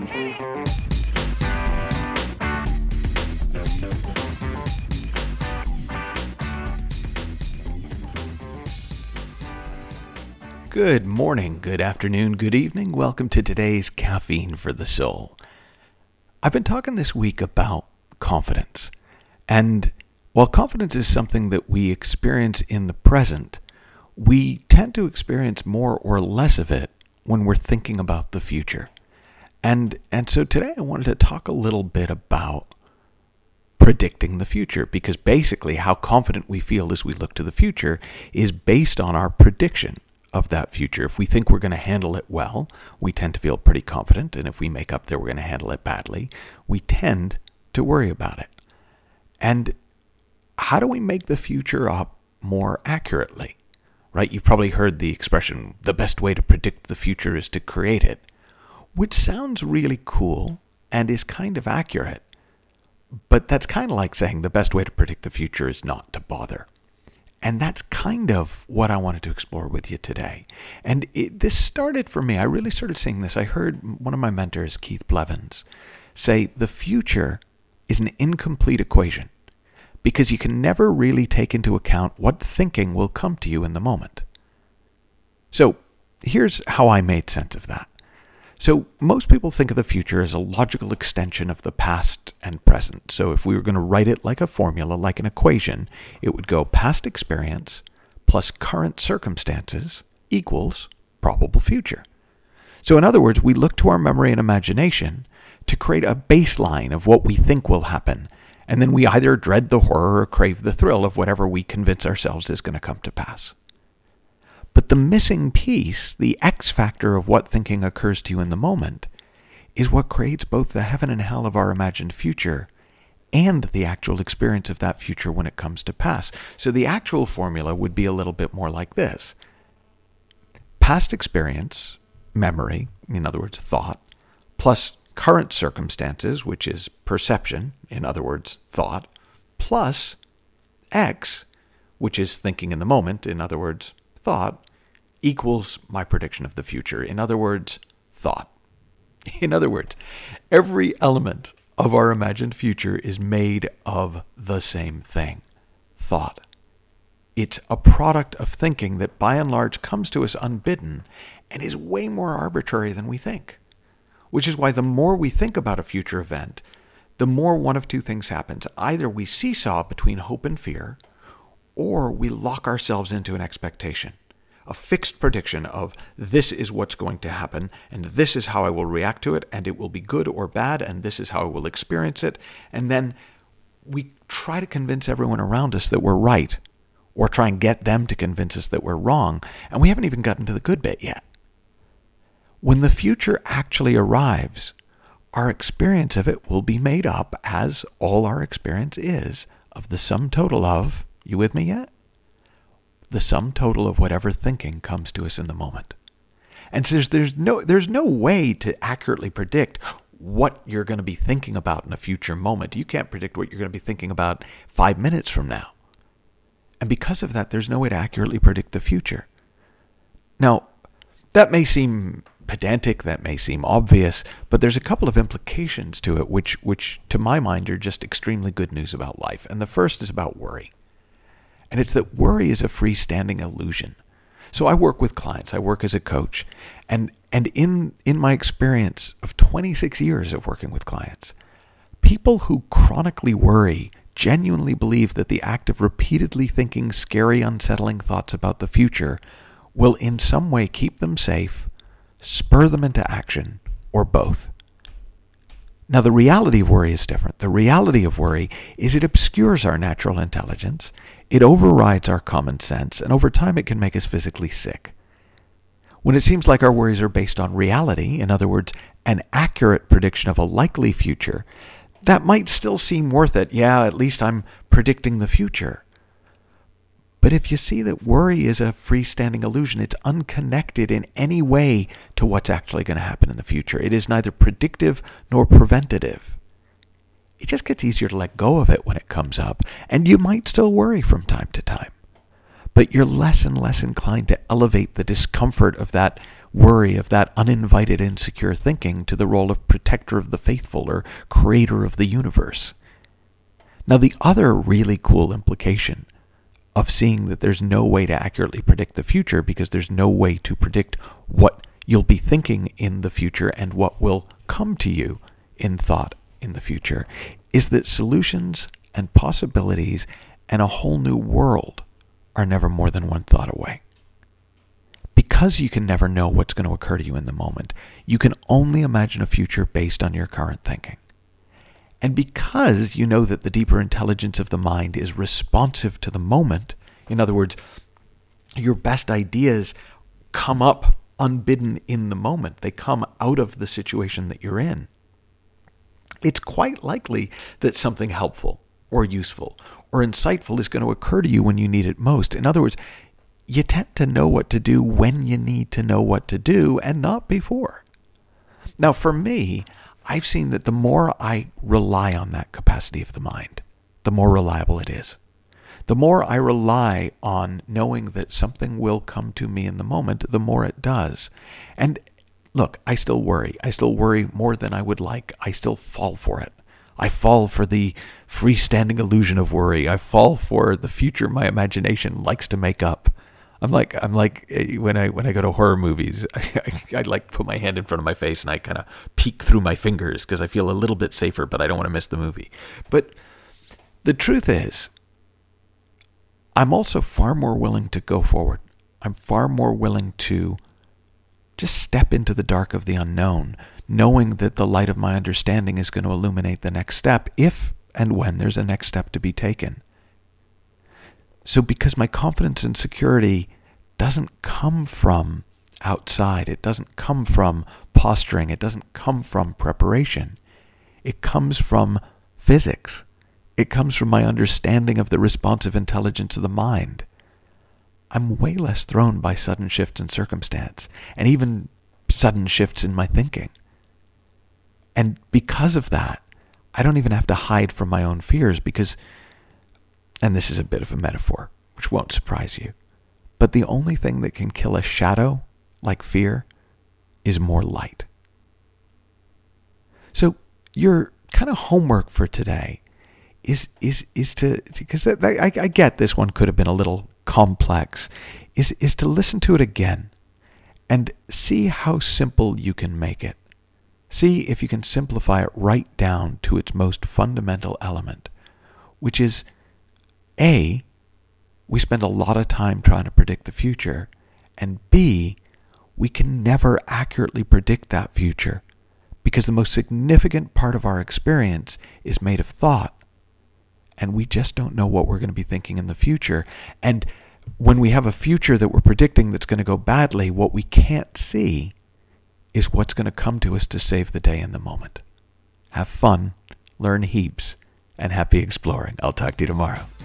Good morning, good afternoon, good evening. Welcome to today's Caffeine for the Soul. I've been talking this week about confidence. And while confidence is something that we experience in the present, we tend to experience more or less of it when we're thinking about the future. And so today I wanted to talk a little bit about predicting the future, because basically how confident we feel as we look to the future is based on our prediction of that future. If we think we're going to handle it well, we tend to feel pretty confident, and if we make up that we're going to handle it badly, we tend to worry about it. And how do we make the future up more accurately? Right? You've probably heard the expression, the best way to predict the future is to create it, which sounds really cool and is kind of accurate. But that's kind of like saying the best way to predict the future is not to bother. And that's kind of what I wanted to explore with you today. And this started for me. I really started seeing this. I heard one of my mentors, Keith Blevins, say the future is an incomplete equation because you can never really take into account what thinking will come to you in the moment. So here's how I made sense of that. So most people think of the future as a logical extension of the past and present. So if we were going to write it like a formula, like an equation, it would go past experience plus current circumstances equals probable future. So in other words, we look to our memory and imagination to create a baseline of what we think will happen. And then we either dread the horror or crave the thrill of whatever we convince ourselves is going to come to pass. But the missing piece, the X factor of what thinking occurs to you in the moment, is what creates both the heaven and hell of our imagined future and the actual experience of that future when it comes to pass. So the actual formula would be a little bit more like this. Past experience, memory, in other words, thought, plus current circumstances, which is perception, in other words, thought, plus X, which is thinking in the moment, in other words, thought, equals my prediction of the future. In other words, thought. In other words, every element of our imagined future is made of the same thing, thought. It's a product of thinking that by and large comes to us unbidden and is way more arbitrary than we think. Which is why the more we think about a future event, the more one of two things happens. Either we seesaw between hope and fear, or we lock ourselves into an expectation, a fixed prediction of this is what's going to happen, and this is how I will react to it, and it will be good or bad, and this is how I will experience it. And then we try to convince everyone around us that we're right, or try and get them to convince us that we're wrong, and we haven't even gotten to the good bit yet. When the future actually arrives, our experience of it will be made up, as all our experience is, of the sum total of, you with me yet? The sum total of whatever thinking comes to us in the moment. And so there's no way to accurately predict what you're going to be thinking about in a future moment. You can't predict what you're going to be thinking about 5 minutes from now. And because of that, there's no way to accurately predict the future. Now, that may seem pedantic, that may seem obvious, but there's a couple of implications to it which to my mind are just extremely good news about life. And the first is about worry. And it's that worry is a freestanding illusion. So I work with clients, I work as a coach, and in my experience of 26 years of working with clients, people who chronically worry genuinely believe that the act of repeatedly thinking scary, unsettling thoughts about the future will in some way keep them safe, spur them into action, or both. Now, the reality of worry is different. The reality of worry is it obscures our natural intelligence, it overrides our common sense, and over time it can make us physically sick. When it seems like our worries are based on reality, in other words, an accurate prediction of a likely future, that might still seem worth it. Yeah, at least I'm predicting the future. But if you see that worry is a freestanding illusion, it's unconnected in any way to what's actually going to happen in the future. It is neither predictive nor preventative. It just gets easier to let go of it when it comes up, and you might still worry from time to time. But you're less and less inclined to elevate the discomfort of that worry, of that uninvited insecure thinking to the role of protector of the faithful or creator of the universe. Now, the other really cool implication of seeing that there's no way to accurately predict the future, because there's no way to predict what you'll be thinking in the future and what will come to you in thought in the future, is that solutions and possibilities and a whole new world are never more than one thought away. Because you can never know what's going to occur to you in the moment, you can only imagine a future based on your current thinking. And because you know that the deeper intelligence of the mind is responsive to the moment, in other words, your best ideas come up unbidden in the moment. They come out of the situation that you're in. It's quite likely that something helpful or useful or insightful is going to occur to you when you need it most. In other words, you tend to know what to do when you need to know what to do and not before. Now, for me, I've seen that the more I rely on that capacity of the mind, the more reliable it is. The more I rely on knowing that something will come to me in the moment, the more it does. And look, I still worry. I still worry more than I would like. I still fall for it. I fall for the freestanding illusion of worry. I fall for the future my imagination likes to make up. I'm like when I go to horror movies, I like put my hand in front of my face and I kind of peek through my fingers because I feel a little bit safer, but I don't want to miss the movie. But the truth is, I'm also far more willing to go forward. I'm far more willing to just step into the dark of the unknown, knowing that the light of my understanding is going to illuminate the next step, if and when there's a next step to be taken. So because my confidence and security doesn't come from outside, it doesn't come from posturing, it doesn't come from preparation, it comes from physics. It comes from my understanding of the responsive intelligence of the mind. I'm way less thrown by sudden shifts in circumstance, and even sudden shifts in my thinking. And because of that, I don't even have to hide from my own fears because, and this is a bit of a metaphor, which won't surprise you, but the only thing that can kill a shadow like fear is more light. So your kind of homework for today is to, because I get this one could have been a little complex, is to listen to it again and see how simple you can make it. See if you can simplify it right down to its most fundamental element, which is A, we spend a lot of time trying to predict the future, and B, we can never accurately predict that future because the most significant part of our experience is made of thought. And we just don't know what we're going to be thinking in the future. And when we have a future that we're predicting that's going to go badly, what we can't see is what's going to come to us to save the day in the moment. Have fun, learn heaps, and happy exploring. I'll talk to you tomorrow.